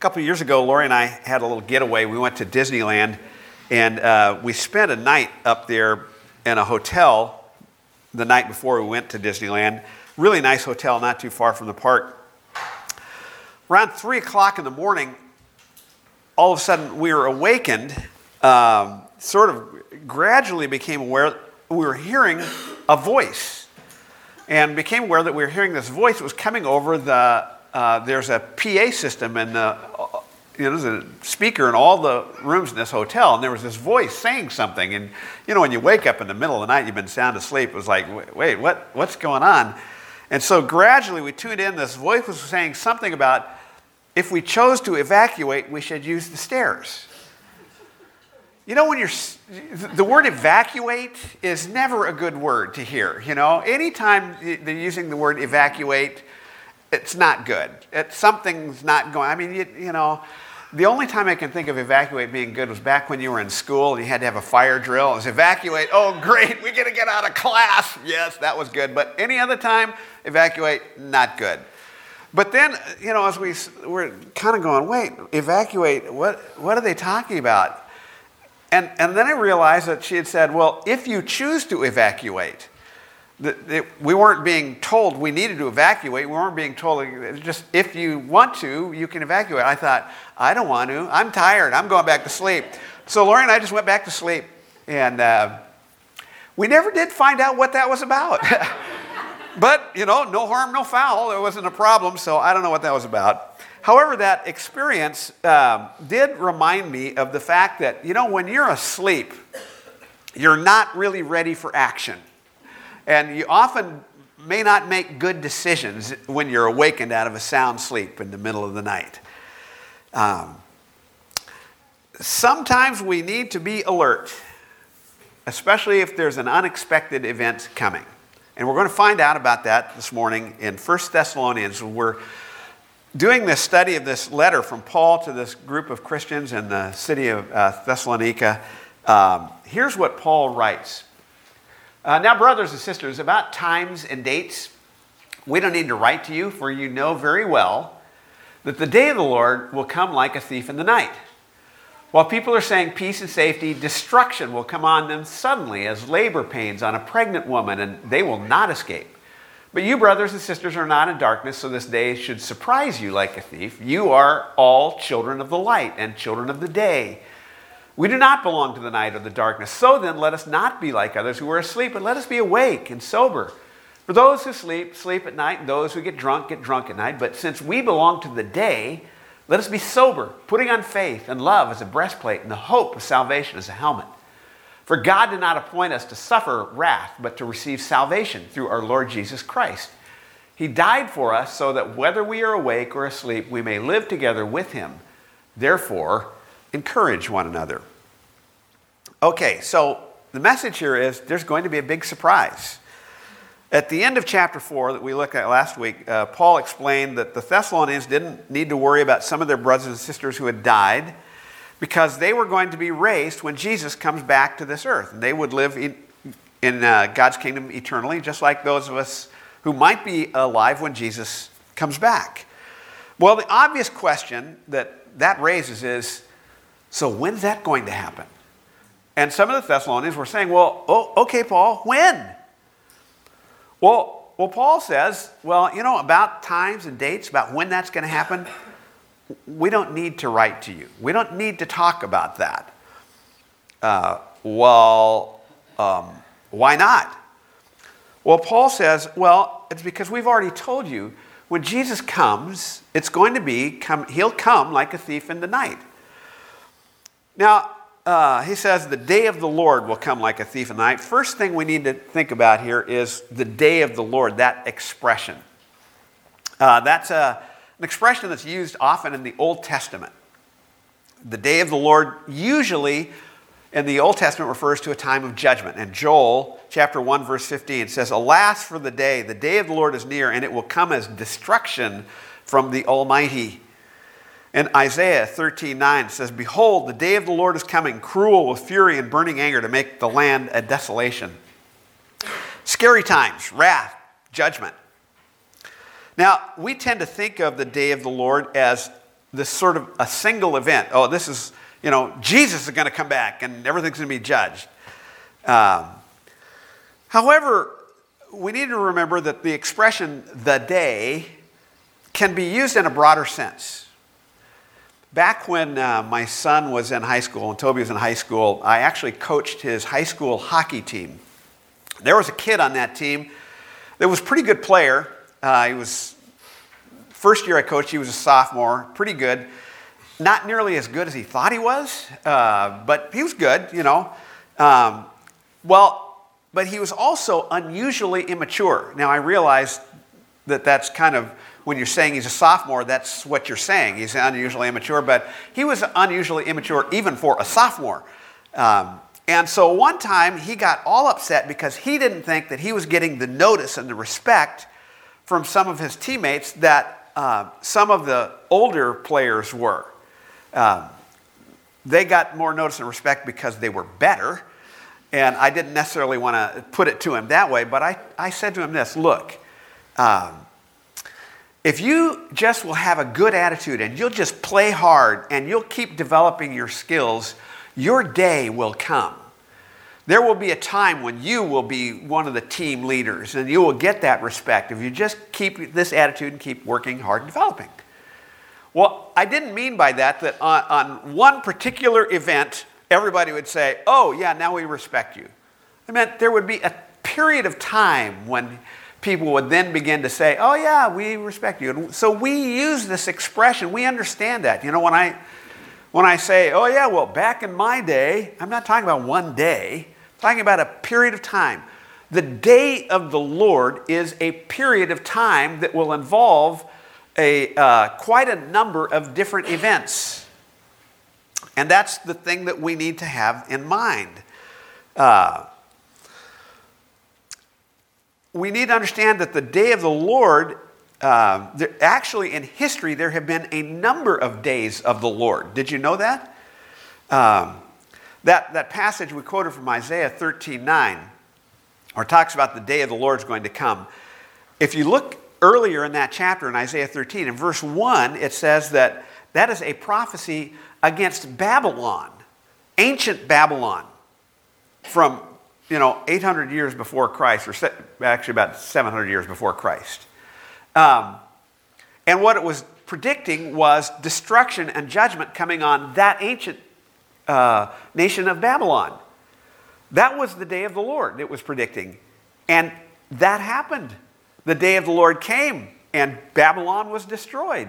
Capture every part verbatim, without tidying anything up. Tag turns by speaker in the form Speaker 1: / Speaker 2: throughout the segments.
Speaker 1: couple of years ago, Lori and I had a little getaway. We went to Disneyland, and uh, we spent a night up there in a hotel the night before we went to Disneyland. Really nice hotel, not too far from the park. Around three o'clock in the morning, all of a sudden we were awakened, um, sort of gradually became aware we were hearing a voice, and became aware that we were hearing this voice that was coming over the, uh, there's a P A system and the, you know, there's a speaker in all the rooms in this hotel, and there was this voice saying something. And, you know, when you wake up in the middle of the night, you've been sound asleep, it was like, wait, what, what's going on? And so gradually we tuned in, this voice was saying something about if we chose to evacuate, we should use the stairs. You know, when you're, the word evacuate is never a good word to hear, you know. Anytime they're using the word evacuate, it's not good. It's, something's not going, I mean, you, you know, the only time I can think of evacuate being good was back when you were in school and you had to have a fire drill. It was evacuate, oh great, we got to get out of class. Yes, that was good. But any other time, evacuate, not good. But then, you know, as we were kind of going, wait, evacuate, what, what are they talking about? And, and then I realized that she had said, well, if you choose to evacuate, the, the, we weren't being told we needed to evacuate. We weren't being told, just if you want to, you can evacuate. I thought, I don't want to. I'm tired. I'm going back to sleep. So Lori and I just went back to sleep. And uh, we never did find out what that was about. But, you know, no harm, no foul. It wasn't a problem, so I don't know what that was about. However, that experience um, did remind me of the fact that, you know, when you're asleep, you're not really ready for action. And you often may not make good decisions when you're awakened out of a sound sleep in the middle of the night. Um, sometimes we need to be alert, especially if there's an unexpected event coming. And we're going to find out about that this morning in First Thessalonians. We're doing this study of this letter from Paul to this group of Christians in the city of uh, Thessalonica. Um, here's what Paul writes. Uh, now, brothers and sisters, about times and dates, we don't need to write to you, for you know very well that the day of the Lord will come like a thief in the night. While people are saying peace and safety, destruction will come on them suddenly as labor pains on a pregnant woman, and they will not escape. But you, brothers and sisters, are not in darkness, so this day should surprise you like a thief. You are all children of the light and children of the day. We do not belong to the night or the darkness. So then, let us not be like others who are asleep, but let us be awake and sober. For those who sleep, sleep at night, and those who get drunk, get drunk at night. But since we belong to the day, let us be sober, putting on faith and love as a breastplate and the hope of salvation as a helmet. For God did not appoint us to suffer wrath, but to receive salvation through our Lord Jesus Christ. He died for us so that whether we are awake or asleep, we may live together with him. Therefore, encourage one another. Okay, so the message here is there's going to be a big surprise. At the end of chapter four that we looked at last week, uh, Paul explained that the Thessalonians didn't need to worry about some of their brothers and sisters who had died, because they were going to be raised when Jesus comes back to this earth. And they would live in, in uh, God's kingdom eternally, just like those of us who might be alive when Jesus comes back. Well, the obvious question that that raises is, so when's that going to happen? And some of the Thessalonians were saying, well, oh, okay, Paul, when? Well, well, Paul says, well, you know, about times and dates, about when that's going to happen, we don't need to write to you. We don't need to talk about that. Uh, well, um, why not? Well, Paul says, well, it's because we've already told you when Jesus comes, it's going to be, come, he'll come like a thief in the night. Now, uh, he says the day of the Lord will come like a thief in the night. First thing we need to think about here is the day of the Lord, that expression. Uh, that's a An expression that's used often in the Old Testament. The day of the Lord usually in the Old Testament refers to a time of judgment. And Joel chapter one verse fifteen says, alas for the day, the day of the Lord is near, and it will come as destruction from the Almighty. And Isaiah thirteen nine says, behold, the day of the Lord is coming, cruel with fury and burning anger to make the land a desolation. Scary times, wrath, judgment. Now, we tend to think of the day of the Lord as this sort of a single event. Oh, this is, you know, Jesus is going to come back and everything's going to be judged. Um, however, we need to remember that the expression the day can be used in a broader sense. Back when uh, my son was in high school and Toby was in high school, I actually coached his high school hockey team. There was a kid on that team that was a pretty good player. Uh, he was, first year I coached, he was a sophomore, pretty good. Not nearly as good as he thought he was, uh, but he was good, you know. Um, well, but he was also unusually immature. Now, I realize that that's kind of, when you're saying he's a sophomore, that's what you're saying. He's unusually immature, but he was unusually immature even for a sophomore. Um, and so one time he got all upset because he didn't think that he was getting the notice and the respect from some of his teammates that uh, some of the older players were. Um, they got more notice and respect because they were better. And I didn't necessarily want to put it to him that way, but I, I said to him this, look, um, if you just will have a good attitude and you'll just play hard and you'll keep developing your skills, your day will come. There will be a time when you will be one of the team leaders and you will get that respect if you just keep this attitude and keep working hard and developing. Well, I didn't mean by that that on, on one particular event, everybody would say, oh, yeah, now we respect you. I meant there would be a period of time when people would then begin to say, oh, yeah, we respect you. And so we use this expression. We understand that. You know, when I, when I say, oh, yeah, well, back in my day, I'm not talking about one day. I'm talking about a period of time. The day of the Lord is a period of time that will involve a uh, quite a number of different events. And that's the thing that we need to have in mind. Uh, we need to understand that the day of the Lord, uh, there, actually in history, there have been a number of days of the Lord. Did you know that? Um, that, that passage we quoted from Isaiah thirteen nine, or talks about the day of the Lord is going to come. If you look earlier in that chapter in Isaiah thirteen, in verse one, it says that that is a prophecy against Babylon, ancient Babylon, from, you know, eight hundred years before Christ, or se- actually about seven hundred years before Christ. Um, and what it was predicting was destruction and judgment coming on that ancient uh, nation of Babylon. That was the day of the Lord it was predicting. And that happened. The day of the Lord came, and Babylon was destroyed.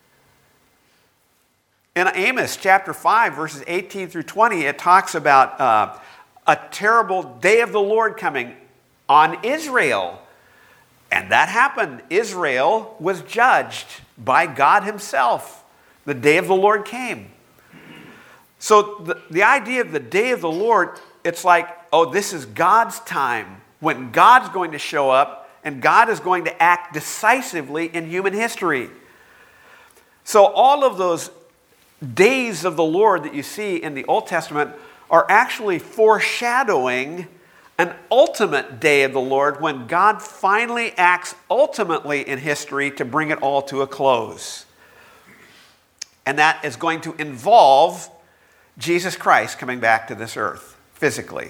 Speaker 1: In Amos chapter five, verses eighteen through twenty, it talks about uh, a terrible day of the Lord coming on Israel. And that happened. Israel was judged by God himself. The day of the Lord came. So the, the idea of the day of the Lord, it's like, oh, this is God's time, when God's going to show up and God is going to act decisively in human history. So all of those days of the Lord that you see in the Old Testament are actually foreshadowing an ultimate day of the Lord when God finally acts ultimately in history to bring it all to a close. And that is going to involve Jesus Christ coming back to this earth physically.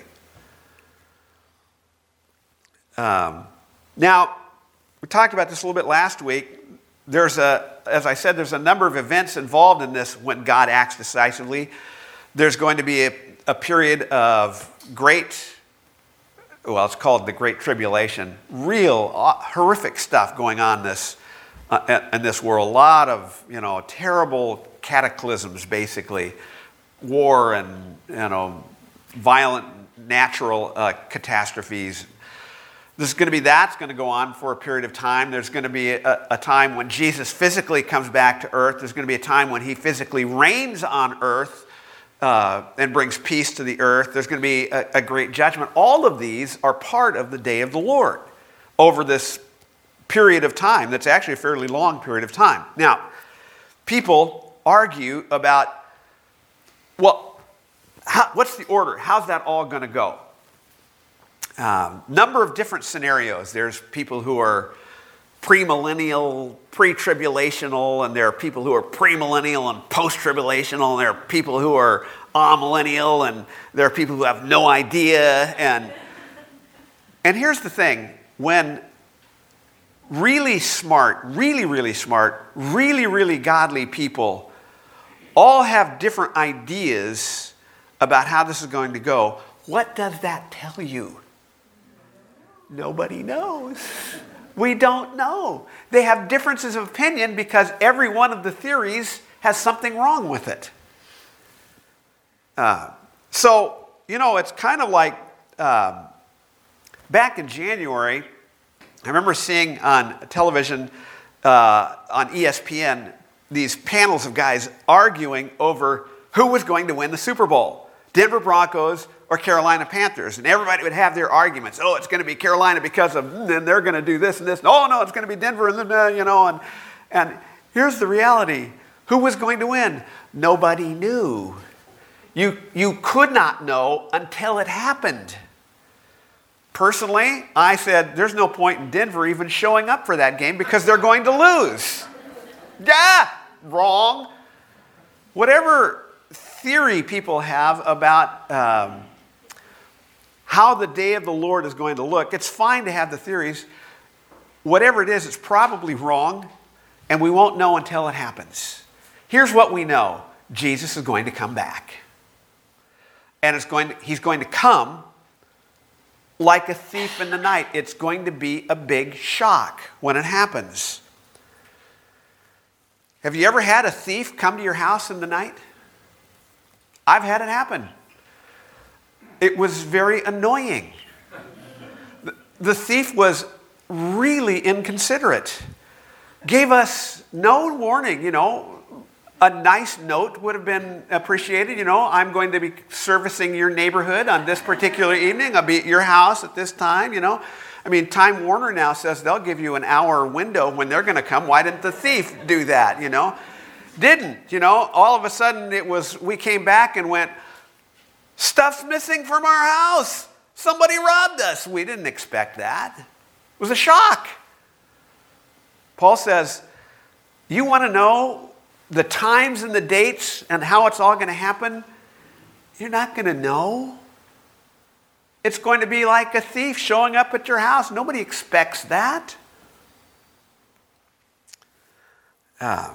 Speaker 1: Um, now, we talked about this a little bit last week. There's a, as I said, there's a number of events involved in this when God acts decisively. There's going to be a, a period of great, well, it's called the Great Tribulation. Real uh, horrific stuff going on this uh, in this world. A lot of, you know, terrible cataclysms, basically, war and, you know, violent natural uh, catastrophes. There's going to be that's going to go on for a period of time. There's going to be a, a time when Jesus physically comes back to earth. There's going to be a time when he physically reigns on earth uh, and brings peace to the earth. There's going to be a, a great judgment. All of these are part of the day of the Lord over this period of time that's actually a fairly long period of time. Now, people argue about, well, how, what's the order? How's that all going to go? Um, number of different scenarios. There's people who are premillennial, pre-tribulational, and there are people who are premillennial and post-tribulational, and there are people who are amillennial, and there are people who have no idea. And, and here's the thing. When really smart, really, really smart, really, really godly people all have different ideas about how this is going to go, what does that tell you? Nobody knows. We don't know. They have differences of opinion because every one of the theories has something wrong with it. Uh, so, you know, it's kind of like um, back in January, I remember seeing on television, uh, on E S P N, these panels of guys arguing over who was going to win the Super Bowl, Denver Broncos or Carolina Panthers. And everybody would have their arguments. Oh, it's going to be Carolina because of, and they're going to do this and this. Oh, no, it's going to be Denver, and then, you know. And, and here's the reality. Who was going to win? Nobody knew. You, you could not know until it happened. Personally, I said, there's no point in Denver even showing up for that game because they're going to lose. Yeah, wrong. Whatever theory people have about um, how the day of the Lord is going to look, it's fine to have the theories. Whatever it is, it's probably wrong, and we won't know until it happens. Here's what we know. Jesus is going to come back. And it's going to, he's going to come like a thief in the night. It's going to be a big shock when it happens. Have you ever had a thief come to your house in the night? I've had it happen. It was very annoying. The thief was really inconsiderate. Gave us no warning, you know. A nice note would have been appreciated. You know, I'm going to be servicing your neighborhood on this particular evening. I'll be at your house at this time, you know. I mean, Time Warner now says they'll give you an hour window when they're going to come. Why didn't the thief do that, you know? Didn't, you know. All of a sudden it was, we came back and went, stuff's missing from our house. Somebody robbed us. We didn't expect that. It was a shock. Paul says, you want to know the times and the dates and how it's all going to happen? You're not going to know. It's going to be like a thief showing up at your house. Nobody expects that. Uh,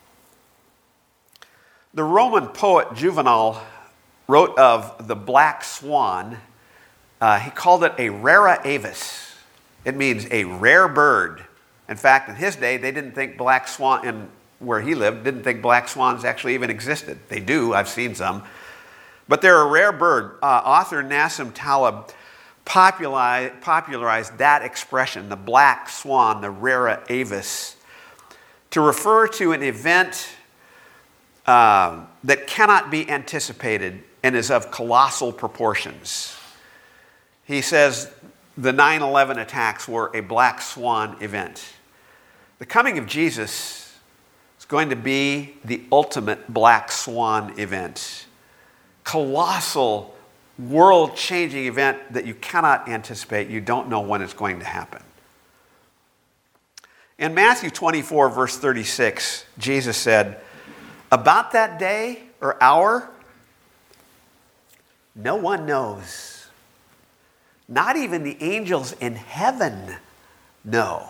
Speaker 1: the Roman poet Juvenal wrote of the black swan. Uh, he called it a rara avis. It means a rare bird. In fact, in his day, they didn't think black swan, in where he lived, didn't think black swans actually even existed. They do, I've seen some. But they're a rare bird. Uh, author Nassim Taleb popularized, popularized that expression, the black swan, the rara avis, to refer to an event uh, that cannot be anticipated and is of colossal proportions. He says the nine eleven attacks were a black swan event. The coming of Jesus is going to be the ultimate black swan event. Colossal, world-changing event that you cannot anticipate. You don't know when it's going to happen. In Matthew twenty-four, verse thirty-six, Jesus said, about that day or hour, no one knows. Not even the angels in heaven know.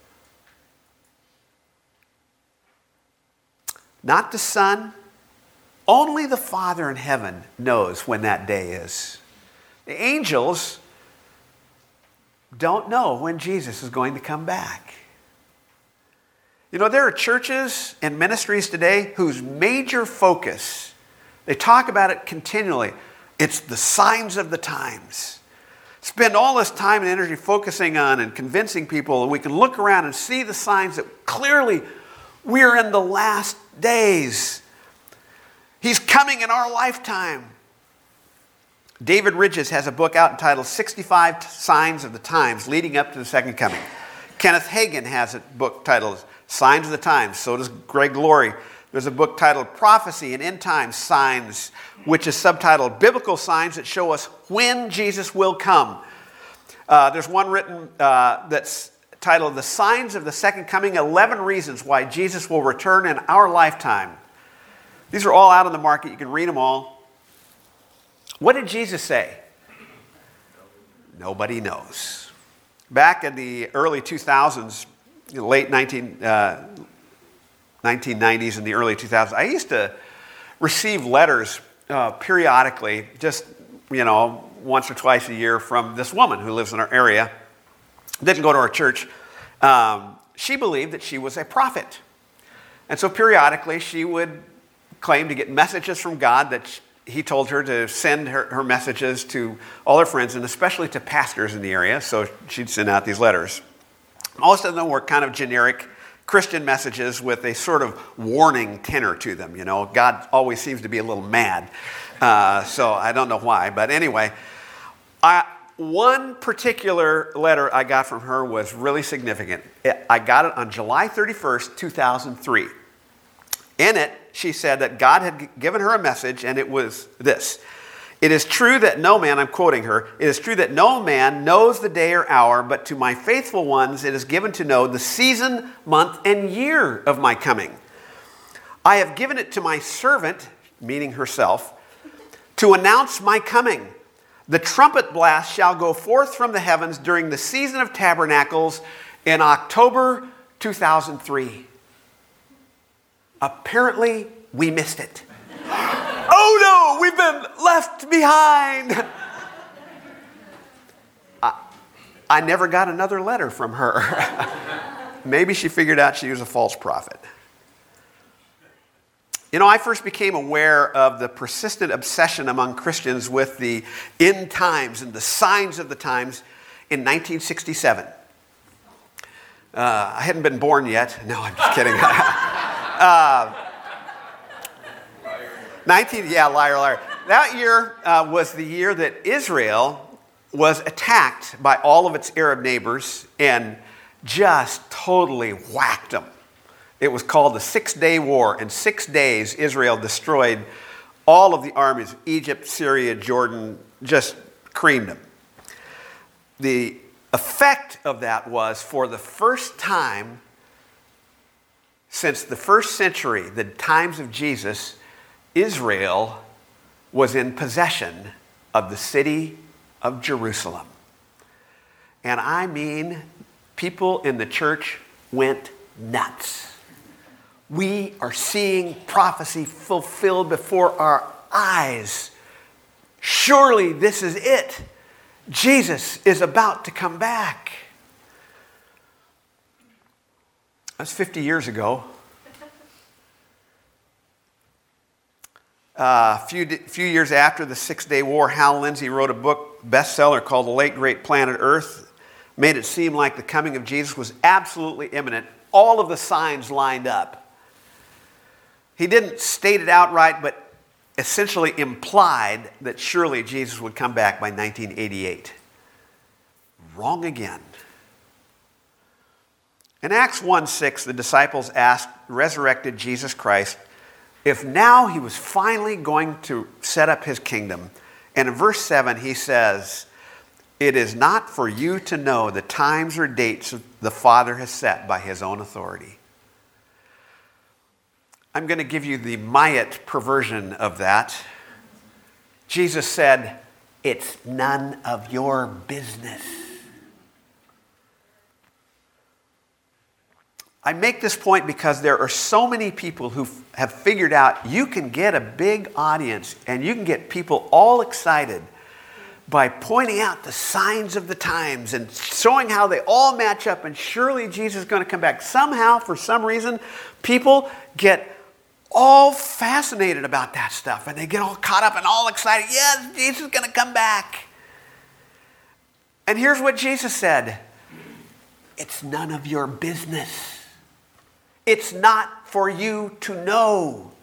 Speaker 1: Not the Son. Only the Father in heaven knows when that day is. The angels don't know when Jesus is going to come back. You know, there are churches and ministries today whose major focus, they talk about it continually, it's the signs of the times. Spend all this time and energy focusing on and convincing people that we can look around and see the signs that clearly we're in the last days. He's coming in our lifetime. David Ridges has a book out entitled sixty-five Signs of the Times Leading Up to the Second Coming. Kenneth Hagin has a book titled Signs of the Times. So does Greg Laurie. There's a book titled Prophecy and End Time Signs, which is subtitled Biblical Signs That Show Us When Jesus Will Come. Uh, there's one written uh, that's titled The Signs of the Second Coming, eleven Reasons Why Jesus Will Return in Our Lifetime. These are all out on the market. You can read them all. What did Jesus say? Nobody knows. Back in the early two thousands, late nineteen, uh, nineteen nineties and the early two thousands, I used to receive letters uh, periodically, just, you know, once or twice a year from this woman who lives in our area. Didn't go to our church. Um, she believed that she was a prophet. And so periodically she would claim to get messages from God that he told her to send her, her messages to all her friends, and especially to pastors in the area. So she'd send out these letters. Most of them were kind of generic Christian messages with a sort of warning tenor to them. You know, God always seems to be a little mad. Uh, so I don't know why. But anyway, I... One particular letter I got from her was really significant. I got it on July thirty-first, two thousand three. In it, she said that God had given her a message, and it was this. It is true that no man, I'm quoting her, it is true that no man knows the day or hour, but to my faithful ones it is given to know the season, month, and year of my coming. I have given it to my servant, meaning herself, to announce my coming. The trumpet blast shall go forth from the heavens during the season of tabernacles in October two thousand three. Apparently, we missed it. Oh no, we've been left behind. I, I never got another letter from her. Maybe she figured out she was a false prophet. You know, I first became aware of the persistent obsession among Christians with the end times and the signs of the times in nineteen sixty-seven. Uh, I hadn't been born yet. No, I'm just kidding. uh, nineteen, yeah, liar, liar. That year uh, was the year that Israel was attacked by all of its Arab neighbors and just totally whacked them. It was called the Six-Day War. In six days, Israel destroyed all of the armies of Egypt, Syria, Jordan, just creamed them. The effect of that was, for the first time since the first century, the times of Jesus, Israel was in possession of the city of Jerusalem. And I mean, people in the church went nuts. We are seeing prophecy fulfilled before our eyes. Surely this is it. Jesus is about to come back. That's fifty years ago. Uh, a few, few years after the Six-Day War, Hal Lindsey wrote a book, bestseller, called The Late Great Planet Earth. Made it seem like the coming of Jesus was absolutely imminent. All of the signs lined up. He didn't state it outright, but essentially implied that surely Jesus would come back by nineteen eighty-eight. Wrong again. In Acts one six, the disciples asked resurrected Jesus Christ if now he was finally going to set up his kingdom. And in verse seven, he says, "It is not for you to know the times or dates the Father has set by his own authority." I'm going to give you the Myatt perversion of that. Jesus said, "It's none of your business." I make this point because there are so many people who have figured out you can get a big audience and you can get people all excited by pointing out the signs of the times and showing how they all match up, and surely Jesus is going to come back. Somehow, for some reason, people get all fascinated about that stuff, and they get all caught up and all excited. Yes, Jesus is going to come back. And here's what Jesus said. It's none of your business. It's not for you to know.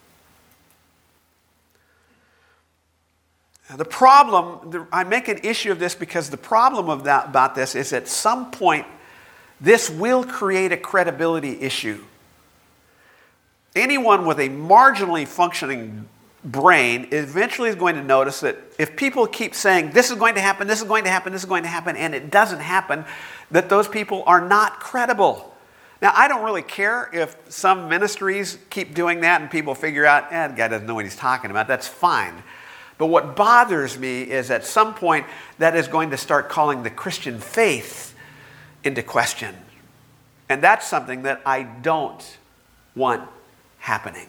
Speaker 1: Now, the problem, the, I make an issue of this because the problem of that, about this is at some point, this will create a credibility issue. Anyone with a marginally functioning brain eventually is going to notice that if people keep saying, this is going to happen, this is going to happen, this is going to happen, and it doesn't happen, that those people are not credible. Now, I don't really care if some ministries keep doing that and people figure out, eh, the guy doesn't know what he's talking about. That's fine. But what bothers me is at some point that is going to start calling the Christian faith into question. And that's something that I don't want happening.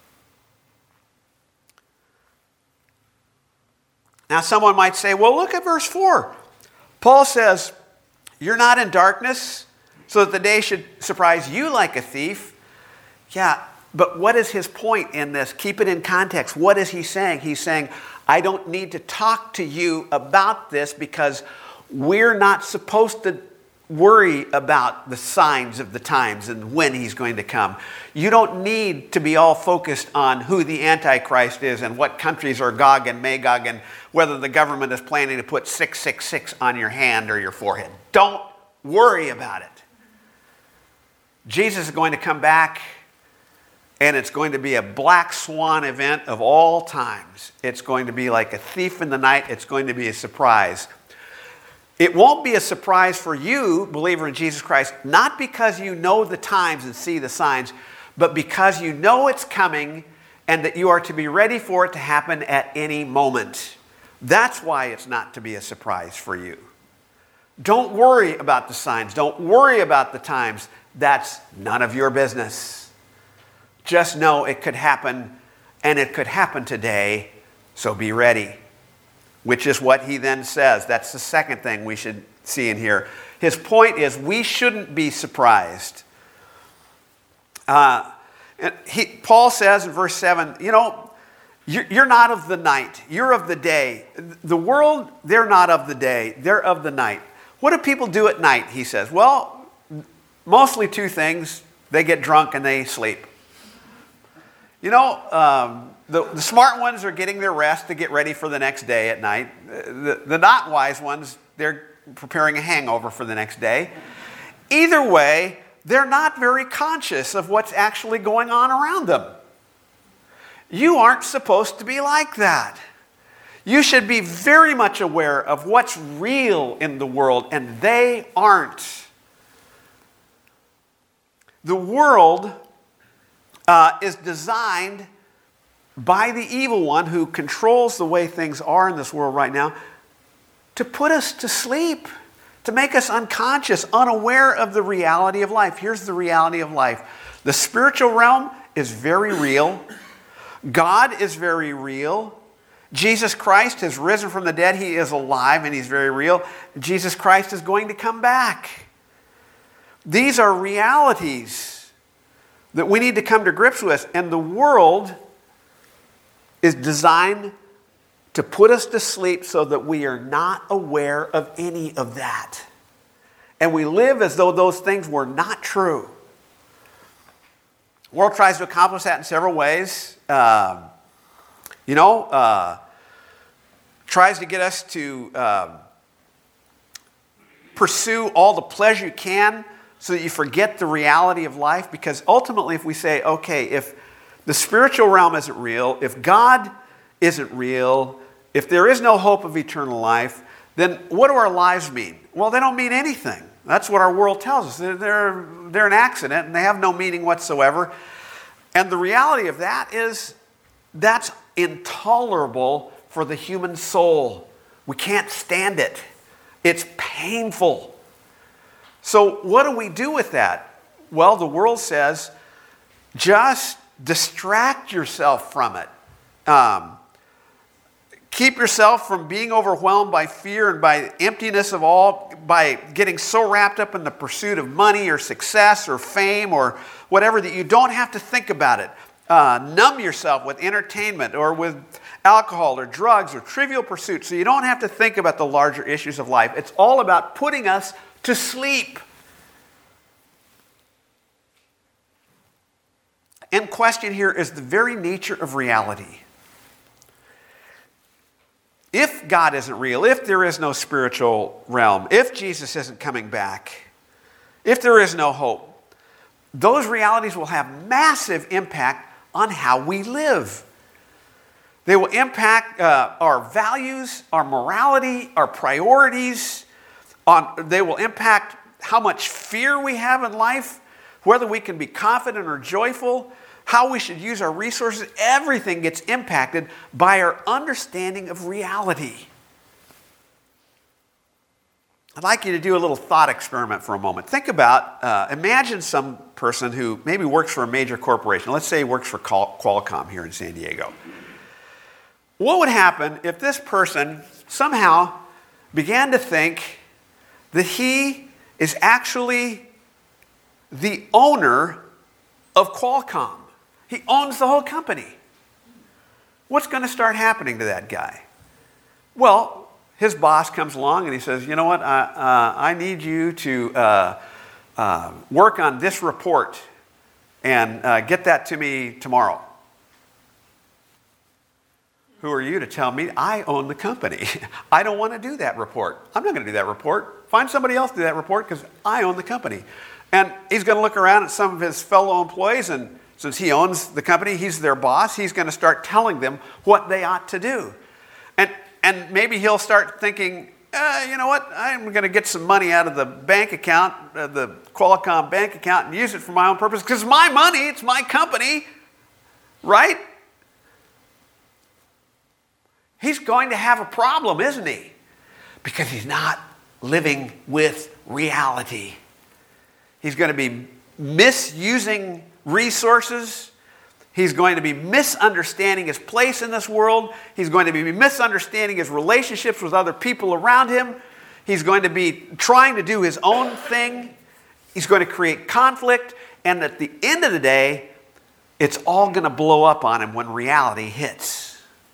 Speaker 1: Now, someone might say, well, look at verse four. Paul says, you're not in darkness, so that the day should surprise you like a thief. Yeah, but what is his point in this? Keep it in context. What is he saying? He's saying, I don't need to talk to you about this because we're not supposed to worry about the signs of the times and when he's going to come. You don't need to be all focused on who the Antichrist is and what countries are Gog and Magog and whether the government is planning to put six six six on your hand or your forehead. Don't worry about it. Jesus is going to come back, and it's going to be a black swan event of all times. It's going to be like a thief in the night. It's going to be a surprise. It won't be a surprise for you, believer in Jesus Christ, not because you know the times and see the signs, but because you know it's coming and that you are to be ready for it to happen at any moment. That's why it's not to be a surprise for you. Don't worry about the signs. Don't worry about the times. That's none of your business. Just know it could happen, and it could happen today, so be ready. Which is what he then says. That's the second thing we should see in here. His point is we shouldn't be surprised. Uh, he, Paul says in verse seven, you know, you're, you're not of the night. You're of the day. The world, they're not of the day. They're of the night. What do people do at night, he says? Well, mostly two things. They get drunk and they sleep. You know, um, the, the smart ones are getting their rest to get ready for the next day at night. The, the not wise ones, they're preparing a hangover for the next day. Either way, they're not very conscious of what's actually going on around them. You aren't supposed to be like that. You should be very much aware of what's real in the world, and they aren't. The world uh, is designed by the evil one who controls the way things are in this world right now to put us to sleep, to make us unconscious, unaware of the reality of life. Here's the reality of life. The spiritual realm is very real. God is very real. Jesus Christ has risen from the dead. He is alive and he's very real. Jesus Christ is going to come back. These are realities that we need to come to grips with. And the world is designed to put us to sleep so that we are not aware of any of that. And we live as though those things were not true. The world tries to accomplish that in several ways. Um, you know, uh, tries to get us to um, pursue all the pleasure you can so that you forget the reality of life. Because ultimately, if we say, okay, if the spiritual realm isn't real, if God isn't real, if there is no hope of eternal life, then what do our lives mean? Well, they don't mean anything. That's what our world tells us. They're, they're, they're an accident and they have no meaning whatsoever. And the reality of that is that's intolerable for the human soul. We can't stand it. It's painful. So what do we do with that? Well, the world says, just distract yourself from it. Um, keep yourself from being overwhelmed by fear and by emptiness of all, by getting so wrapped up in the pursuit of money or success or fame or whatever that you don't have to think about it. Uh, numb yourself with entertainment or with alcohol or drugs or trivial pursuits so you don't have to think about the larger issues of life. It's all about putting us to sleep. In question here is the very nature of reality. If God isn't real, if there is no spiritual realm, if Jesus isn't coming back, if there is no hope, those realities will have massive impact on how we live. They will impact uh, our values, our morality, our priorities. On, they will impact how much fear we have in life, whether we can be confident or joyful, how we should use our resources, everything gets impacted by our understanding of reality. I'd like you to do a little thought experiment for a moment. Think about, uh, imagine some person who maybe works for a major corporation. Let's say he works for Qualcomm here in San Diego. What would happen if this person somehow began to think that he is actually the owner of Qualcomm? He owns the whole company. What's going to start happening to that guy? Well, his boss comes along and he says, you know what, I, uh, I need you to uh, uh, work on this report and uh, get that to me tomorrow. Who are you to tell me I own the company? I don't want to do that report. I'm not going to do that report. Find somebody else to do that report because I own the company. And he's going to look around at some of his fellow employees, and since he owns the company, he's their boss, he's going to start telling them what they ought to do. And, and maybe he'll start thinking, uh, you know what, I'm going to get some money out of the bank account, uh, the Qualcomm bank account, and use it for my own purpose because it's my money, it's my company, right? He's going to have a problem, isn't he? Because he's not living with reality. He's going to be misusing resources. He's going to be misunderstanding his place in this world. He's going to be misunderstanding his relationships with other people around him. He's going to be trying to do his own thing. He's going to create conflict. And at the end of the day, it's all going to blow up on him when reality hits.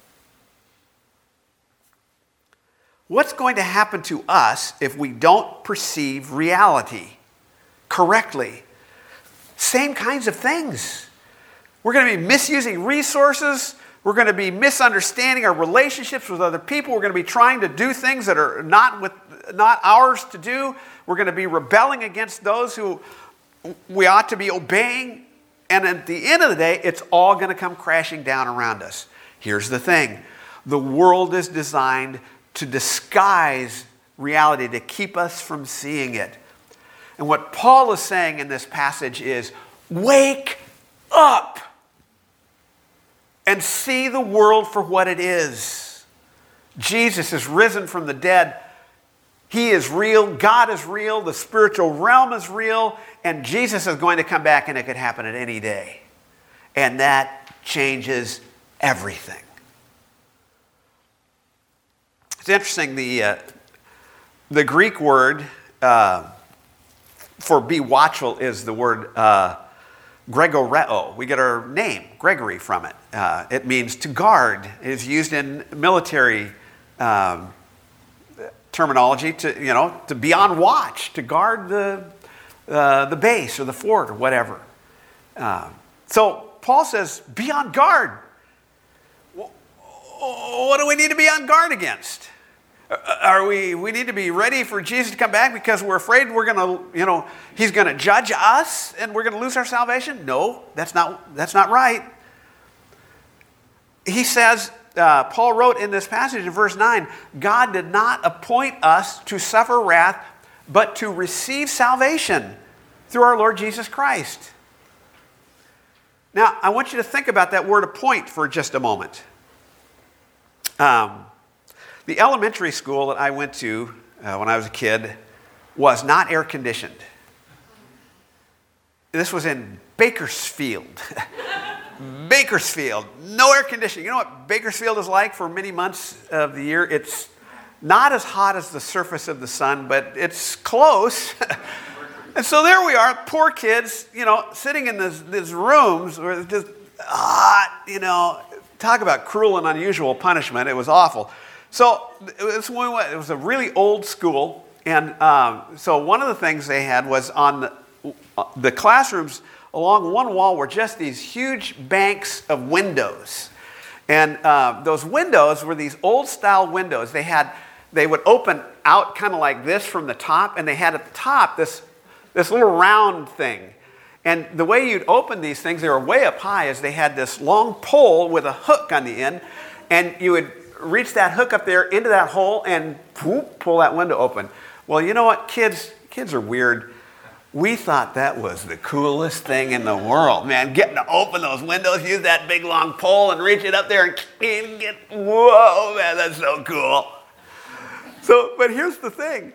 Speaker 1: What's going to happen to us if we don't perceive reality correctly? Same kinds of things. We're going to be misusing resources. We're going to be misunderstanding our relationships with other people. We're going to be trying to do things that are not with, not ours to do. We're going to be rebelling against those who we ought to be obeying. And at the end of the day, it's all going to come crashing down around us. Here's the thing. The world is designed to disguise reality, to keep us from seeing it. And what Paul is saying in this passage is, wake up and see the world for what it is. Jesus is risen from the dead. He is real. God is real. The spiritual realm is real. And Jesus is going to come back, and it could happen at any day. And that changes everything. It's interesting, the, uh, the Greek word uh, for be watchful is the word uh, gregoreo. We get our name, Gregory, from it. Uh, it means to guard. It is used in military um, terminology to, you know, to be on watch, to guard the, uh, the base or the fort or whatever. Uh, so Paul says, be on guard. What do we need to be on guard against? Are we, we need to be ready for Jesus to come back because we're afraid we're going to, you know, he's going to judge us and we're going to lose our salvation? No, that's not, that's not right. He says, uh, Paul wrote in this passage in verse nine, God did not appoint us to suffer wrath, but to receive salvation through our Lord Jesus Christ. Now, I want you to think about that word appoint for just a moment. Um, the elementary school that I went to uh, when I was a kid was not air conditioned. This was in Bakersfield. Bakersfield, no air conditioning. You know what Bakersfield is like for many months of the year? It's not as hot as the surface of the sun, but it's close. And so there we are, poor kids, you know, sitting in this, these rooms where it's just hot, you know. Talk about cruel and unusual punishment. It was awful. So it was, it was a really old school. And um, so one of the things they had was on the, the classrooms along one wall were just these huge banks of windows. And uh, those windows were these old style windows. They had, they would open out kind of like this from the top. And they had at the top this, this little round thing. And the way you'd open these things, they were way up high, is they had this long pole with a hook on the end, and you would reach that hook up there into that hole and whoop, pull that window open. Well, you know what, kids, kids are weird. We thought that was the coolest thing in the world, man. Getting to open those windows, use that big long pole and reach it up there and get, whoa, man, that's so cool. So, but here's the thing.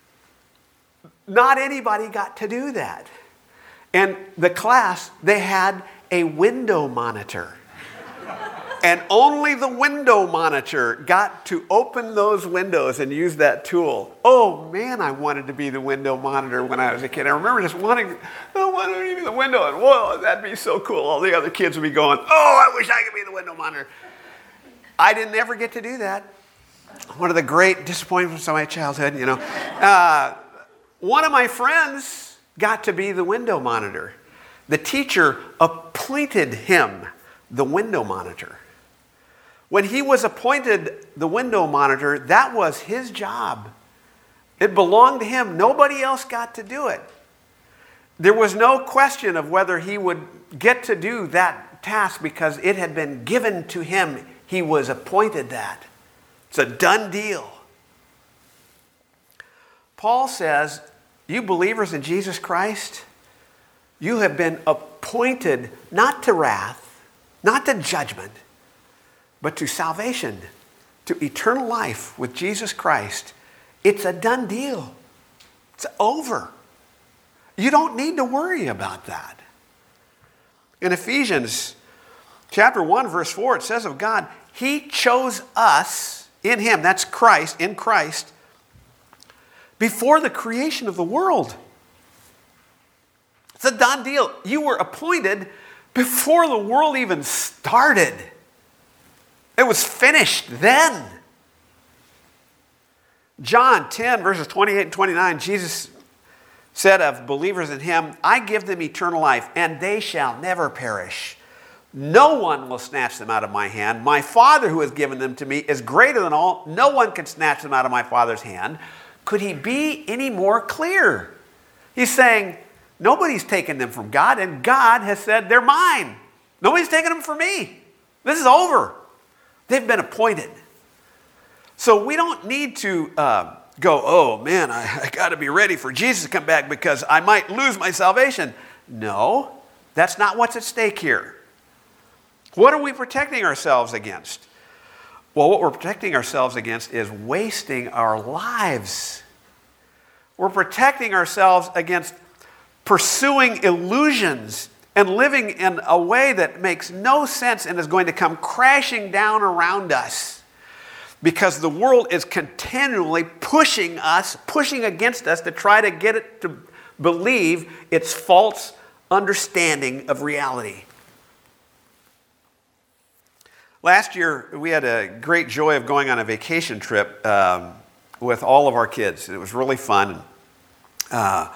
Speaker 1: Not anybody got to do that. And the class, they had a window monitor. And only the window monitor got to open those windows and use that tool. Oh man, I wanted to be the window monitor when I was a kid. I remember just wanting, I wanted to be the window, and whoa, that'd be so cool. All the other kids would be going, oh, I wish I could be the window monitor. I didn't ever get to do that. One of the great disappointments of my childhood, you know. Uh, one of my friends got to be the window monitor. The teacher appointed him the window monitor. When he was appointed the window monitor, that was his job. It belonged to him. Nobody else got to do it. There was no question of whether he would get to do that task because it had been given to him. He was appointed that. It's a done deal. Paul says, you believers in Jesus Christ, you have been appointed not to wrath, not to judgment, but to salvation, to eternal life with Jesus Christ. It's a done deal. It's over. You don't need to worry about that. In Ephesians chapter one, verse four, it says of God, He chose us in Him, that's Christ, in Christ, before the creation of the world. It's a done deal. You were appointed before the world even started. It was finished then. John ten, verses twenty-eight and twenty-nine, Jesus said of believers in Him, I give them eternal life, and they shall never perish. No one will snatch them out of my hand. My Father who has given them to me is greater than all. No one can snatch them out of my Father's hand. Could He be any more clear? He's saying, nobody's taken them from God, and God has said, they're mine. Nobody's taken them from me. This is over. They've been appointed. So we don't need to uh, go, oh man, I, I got to be ready for Jesus to come back because I might lose my salvation. No, that's not what's at stake here. What are we protecting ourselves against? Well, what we're protecting ourselves against is wasting our lives. We're protecting ourselves against pursuing illusions and living in a way that makes no sense and is going to come crashing down around us because the world is continually pushing us, pushing against us to try to get it to believe its false understanding of reality. Last year, we had a great joy of going on a vacation trip um, with all of our kids. It was really fun. Uh,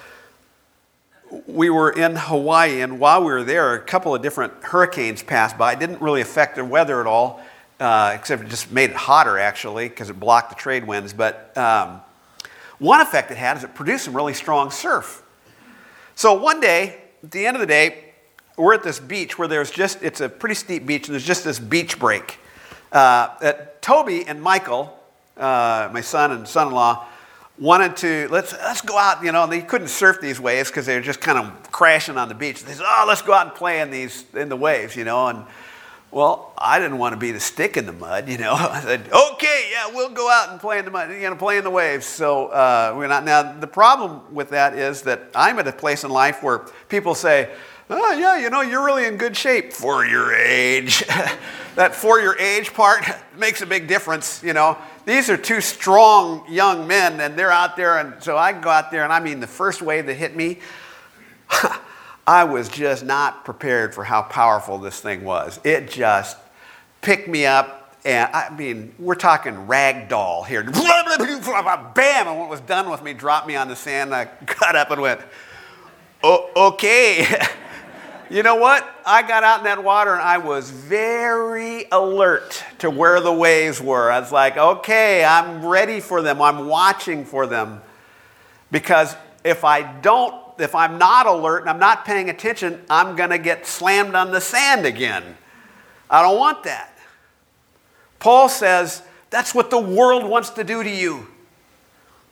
Speaker 1: We were in Hawaii, and while we were there, a couple of different hurricanes passed by. It didn't really affect the weather at all, uh, except it just made it hotter, actually, because it blocked the trade winds. But um, one effect it had is it produced some really strong surf. So one day, at the end of the day, we're at this beach where there's just, it's a pretty steep beach, and there's just this beach break. Uh, that Toby and Michael, uh, my son and son-in-law, wanted to, let's let's go out, you know, they couldn't surf these waves because they were just kind of crashing on the beach. They said, oh, let's go out and play in these, in the waves, you know, and well, I didn't want to be the stick in the mud, you know. I said, okay, yeah, we'll go out and play in the mud, you know, play in the waves. So uh, we're not, now the problem with that is that I'm at a place in life where people say, oh yeah, you know, you're really in good shape for your age. That for your age part makes a big difference, you know. These are two strong young men, and they're out there, and so I go out there, and I mean, the first wave that hit me, I was just not prepared for how powerful this thing was. It just picked me up, and I mean, we're talking rag doll here. Bam, and when it was done with me, dropped me on the sand, and I got up and went, oh, okay. You know what? I got out in that water and I was very alert to where the waves were. I was like, okay, I'm ready for them. I'm watching for them. Because if I don't, if I'm not alert and I'm not paying attention, I'm going to get slammed on the sand again. I don't want that. Paul says that's what the world wants to do to you.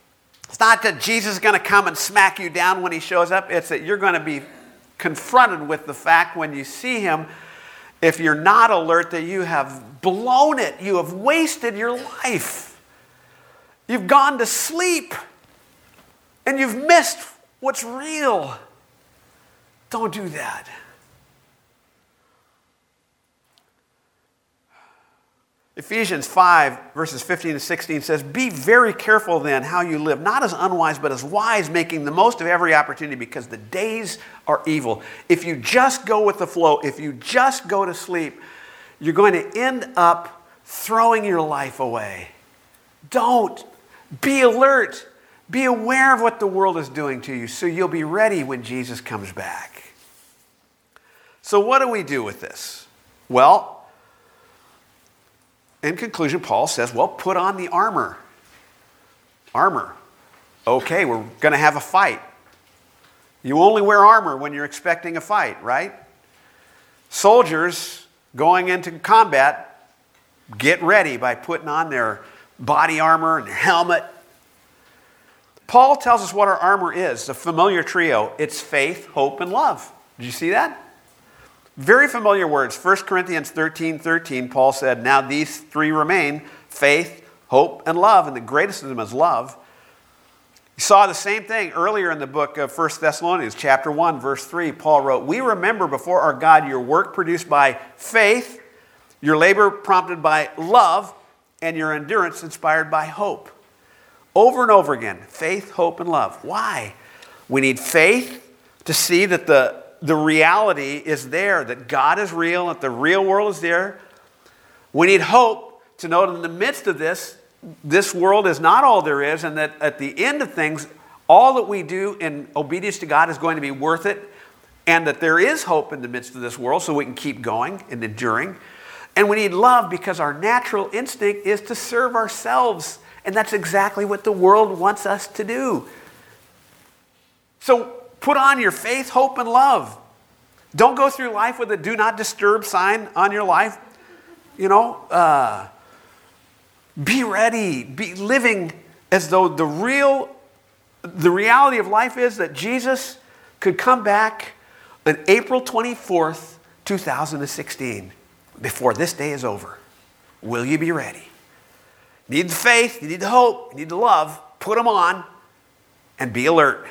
Speaker 1: It's not that Jesus is going to come and smack you down when he shows up. It's that you're going to be confronted with the fact when you see him, if you're not alert, that you have blown it. You have wasted your life. You've gone to sleep. And you've missed what's real. Don't do that. Ephesians five, verses fifteen to sixteen says, "Be very careful then how you live, not as unwise, but as wise, making the most of every opportunity, because the days are evil." If you just go with the flow, if you just go to sleep, you're going to end up throwing your life away. Don't. Be alert. Be aware of what the world is doing to you, so you'll be ready when Jesus comes back. So what do we do with this? Well, in conclusion, Paul says, well, put on the armor. Armor. Okay, we're going to have a fight. You only wear armor when you're expecting a fight, right? Soldiers going into combat get ready by putting on their body armor and their helmet. Paul tells us what our armor is, a familiar trio. It's faith, hope, and love. Did you see that? Very familiar words. First Corinthians thirteen thirteen, Paul said, "Now these three remain, faith, hope, and love, and the greatest of them is love." You saw the same thing earlier in the book of First Thessalonians, chapter one, verse three. Paul wrote, "We remember before our God your work produced by faith, your labor prompted by love, and your endurance inspired by hope." Over and over again, faith, hope, and love. Why? We need faith to see that the The reality is there, that God is real, that the real world is there. We need hope to know that in the midst of this, this world is not all there is, and that at the end of things, all that we do in obedience to God is going to be worth it, and that there is hope in the midst of this world so we can keep going and enduring. And we need love because our natural instinct is to serve ourselves, and that's exactly what the world wants us to do. So put on your faith, hope, and love. Don't go through life with a do not disturb sign on your life. You know, uh, be ready. Be living as though the real, the reality of life is that Jesus could come back on April twenty-fourth, two thousand sixteen, before this day is over. Will you be ready? You need the faith, you need the hope, you need the love. Put them on and be alert.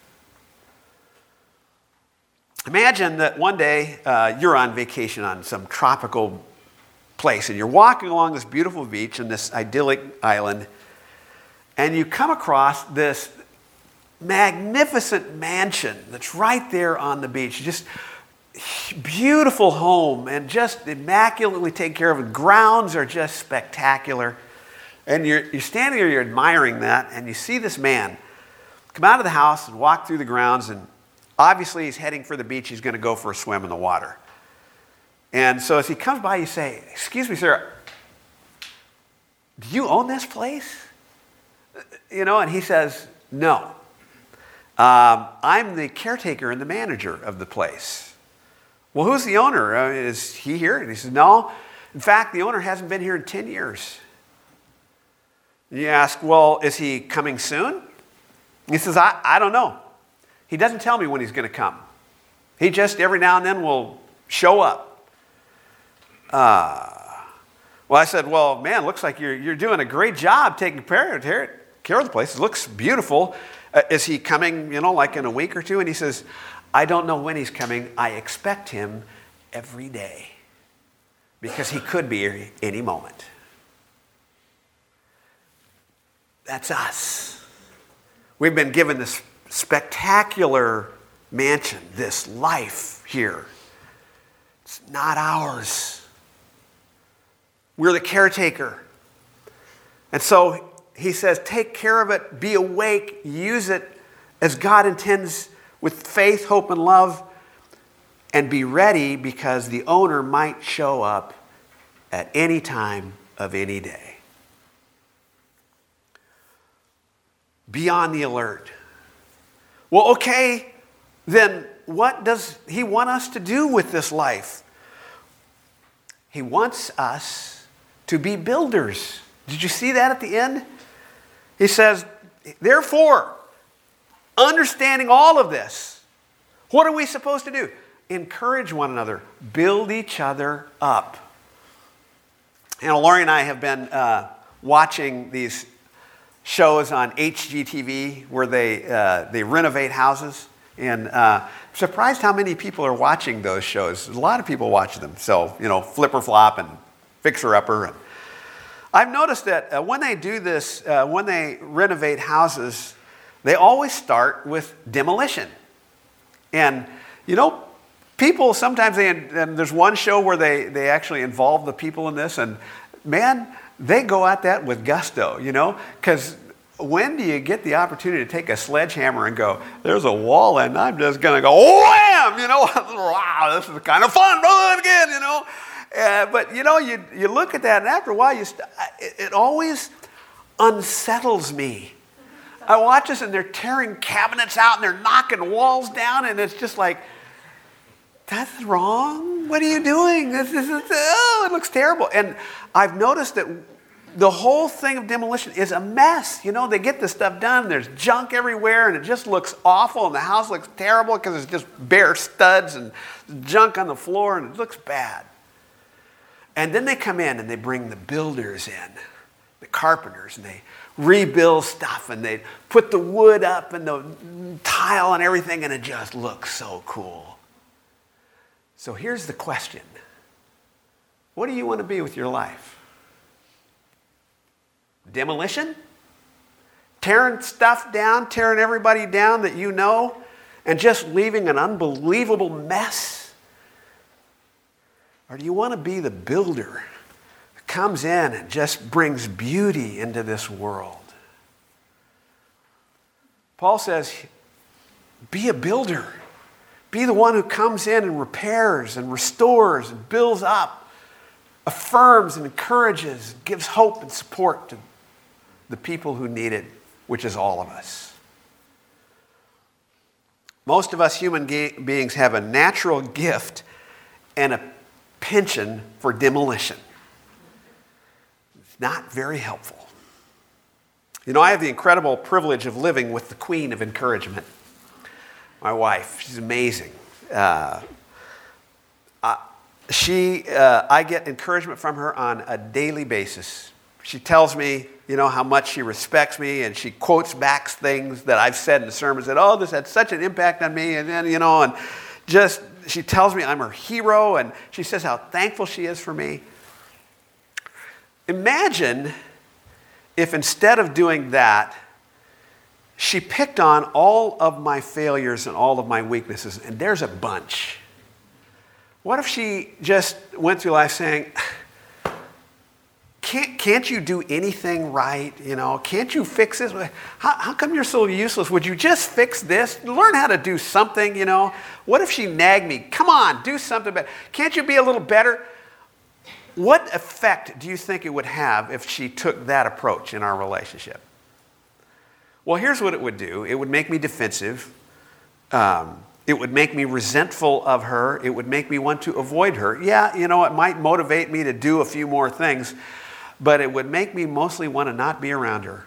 Speaker 1: Imagine that one day uh, you're on vacation on some tropical place and you're walking along this beautiful beach in this idyllic island, and you come across this magnificent mansion that's right there on the beach. Just beautiful home and just immaculately taken care of. The grounds are just spectacular. And you're, you're standing there, you're admiring that, and you see this man come out of the house and walk through the grounds, and obviously he's heading for the beach. He's going to go for a swim in the water. And so as he comes by, you say, "Excuse me, sir, do you own this place?" You know, and he says, "No. Um, I'm the caretaker and the manager of the place." "Well, who's the owner? Uh, is he here?" And he says, "No. In fact, the owner hasn't been here in ten years. And you ask, "Well, is he coming soon?" He says, I, I don't know. He doesn't tell me when he's going to come. He just every now and then will show up. Uh, well, I said, "Well, man, looks like you're, you're doing a great job taking care of, care of the place. It looks beautiful. Uh, is he coming, you know, like in a week or two?" And he says, "I don't know when he's coming. I expect him every day because he could be here any moment." That's us. We've been given this spectacular mansion, this life here. It's not ours. We're the caretaker. And so he says, take care of it, be awake, use it as God intends with faith, hope, and love, and be ready because the owner might show up at any time of any day. Be on the alert. Well, okay, then what does he want us to do with this life? He wants us to be builders. Did you see that at the end? He says, Therefore, understanding all of this, what are we supposed to do? Encourage one another. Build each other up. You know, Lori and I have been uh, watching these shows on H G T V where they, uh, they renovate houses. And uh, I'm surprised how many people are watching those shows. A lot of people watch them. So, you know, Flipper Flop and Fixer Upper. And I've noticed that uh, when they do this, uh, when they renovate houses, they always start with demolition. And, you know, people sometimes, they, and there's one show where they, they actually involve the people in this. And, man, they go at that with gusto, you know, because when do you get the opportunity to take a sledgehammer and go, there's a wall and I'm just going to go, wham, you know, wow, this is kind of fun, brother, again, you know. Uh, but, you know, you, you look at that and after a while, you st- it, it always unsettles me. I watch this and they're tearing cabinets out and they're knocking walls down and it's just like, that's wrong. What are you doing? This is, oh, it looks terrible. And I've noticed that the whole thing of demolition is a mess. You know, they get this stuff done, there's junk everywhere, and it just looks awful, and the house looks terrible because it's just bare studs and junk on the floor, and it looks bad. And then they come in and they bring the builders in, the carpenters, and they rebuild stuff, and they put the wood up and the tile and everything, and it just looks so cool. So here's the question. What do you want to be with your life? Demolition? Tearing stuff down, tearing everybody down that you know, and just leaving an unbelievable mess? Or do you want to be the builder who comes in and just brings beauty into this world? Paul says, be a builder. Be the one who comes in and repairs and restores and builds up, affirms and encourages, gives hope and support to the people who need it, which is all of us. Most of us human ge- beings have a natural gift and a penchant for demolition. It's not very helpful. You know, I have the incredible privilege of living with the queen of encouragement, my wife. She's amazing. Uh, I, she, uh, I get encouragement from her on a daily basis. She tells me, you know, how much she respects me, and she quotes back things that I've said in the sermons that, oh, this had such an impact on me, and then, you know, and just, she tells me I'm her hero, and she says how thankful she is for me. Imagine if instead of doing that, she picked on all of my failures and all of my weaknesses, and there's a bunch. What if she just went through life saying, Can't, can't you do anything right? You know, can't you fix this? How, how come you're so useless? Would you just fix this? Learn how to do something, you know? What if she nagged me? Come on, do something better. Can't you be a little better? What effect do you think it would have if she took that approach in our relationship? Well, here's what it would do. It would make me defensive. Um, it would make me resentful of her. It would make me want to avoid her. Yeah, you know, it might motivate me to do a few more things, but it would make me mostly want to not be around her.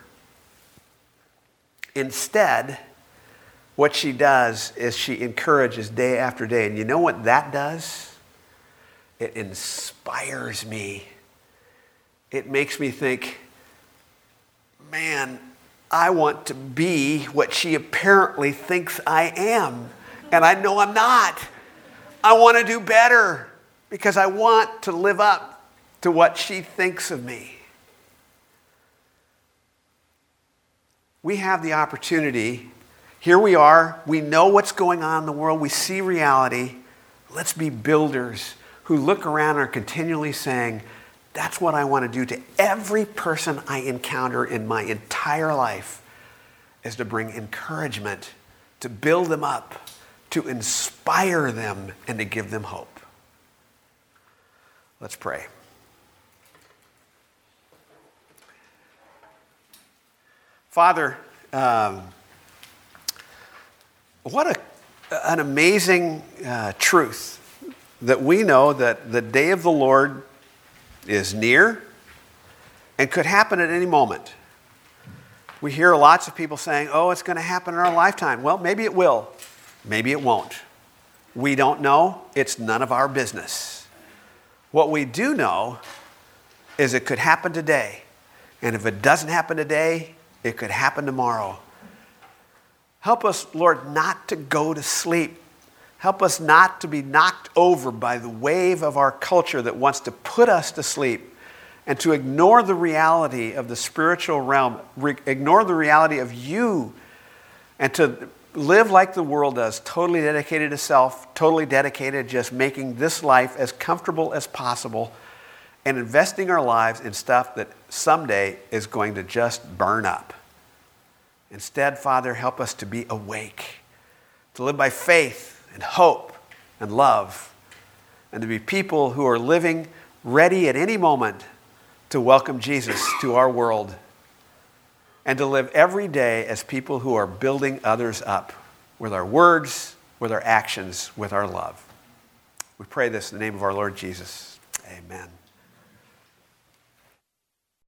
Speaker 1: Instead, what she does is she encourages day after day. And you know what that does? It inspires me. It makes me think, man, I want to be what she apparently thinks I am. And I know I'm not. I want to do better because I want to live up to what she thinks of me. We have the opportunity. Here we are. We know what's going on in the world. We see reality. Let's be builders who look around and are continually saying, that's what I want to do to every person I encounter in my entire life, is to bring encouragement, to build them up, to inspire them, and to give them hope. Let's pray. Father, um, what a, an amazing uh, truth that we know that the day of the Lord is near and could happen at any moment. We hear lots of people saying, oh, it's going to happen in our lifetime. Well, maybe it will. Maybe it won't. We don't know. It's none of our business. What we do know is it could happen today. And if it doesn't happen today, it could happen tomorrow. Help us, Lord, not to go to sleep. Help us not to be knocked over by the wave of our culture that wants to put us to sleep and to ignore the reality of the spiritual realm, re- ignore the reality of you, and to live like the world does, totally dedicated to self, totally dedicated just making this life as comfortable as possible and investing our lives in stuff that someday is going to just burn up. Instead, Father, help us to be awake, to live by faith and hope and love, and to be people who are living ready at any moment to welcome Jesus to our world, and to live every day as people who are building others up with our words, with our actions, with our love. We pray this in the name of our Lord Jesus. Amen.